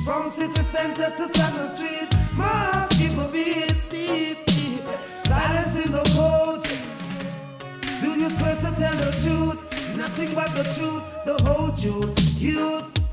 From city center to Summer Street, my heart keep a beat, beat, beat. Silence in the court. Do you swear to tell the truth? Nothing but the truth, the whole truth. Youth,